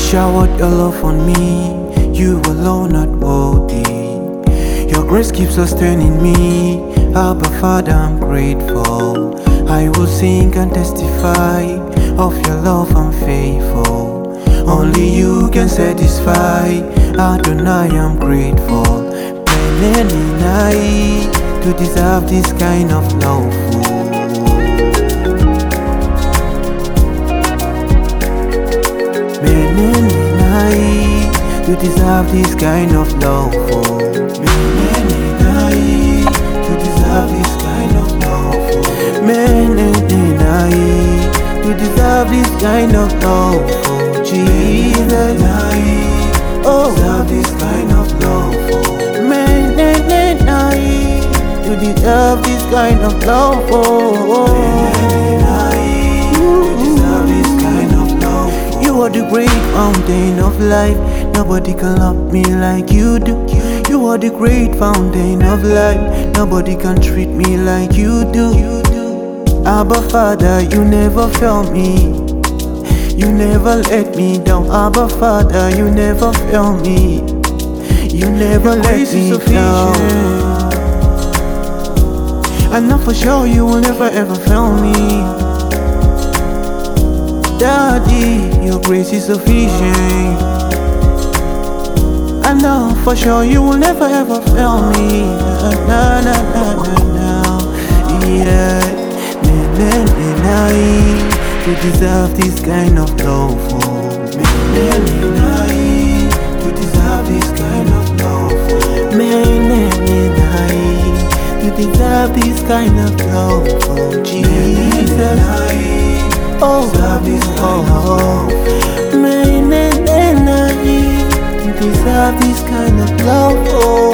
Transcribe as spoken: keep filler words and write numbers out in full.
showered your love on me. You alone not worthy. Your grace keeps sustaining me. Abba Father, I'm grateful. I will sing and testify of your love and faithful. Only you can satisfy. Adonai, I'm grateful. Many to deserve this kind of love. Many to deserve this kind of love. Many to deserve this kind of love. Many to deserve this kind of love. Jesus, oh, deserve this kind of love. Many to deserve this kind of love. You are the great fountain of life. Nobody can love me like you do. You are the great fountain of life. Nobody can treat me like you do. Abba Father, you never fail me. You never let me down. Abba Father, you never fail me. You never let me down. I know for sure you will never ever fail me. Daddy, your grace is sufficient. I know for sure you will never ever fail me. Na na na na na. Yeah, na na na na. To deserve this kind of love. Na na na. To deserve this kind of love. Na na na. To deserve this kind of love. Jesus. Oh, deserve this kind of love. May, may, may, may, you deserve this kind of love. Oh.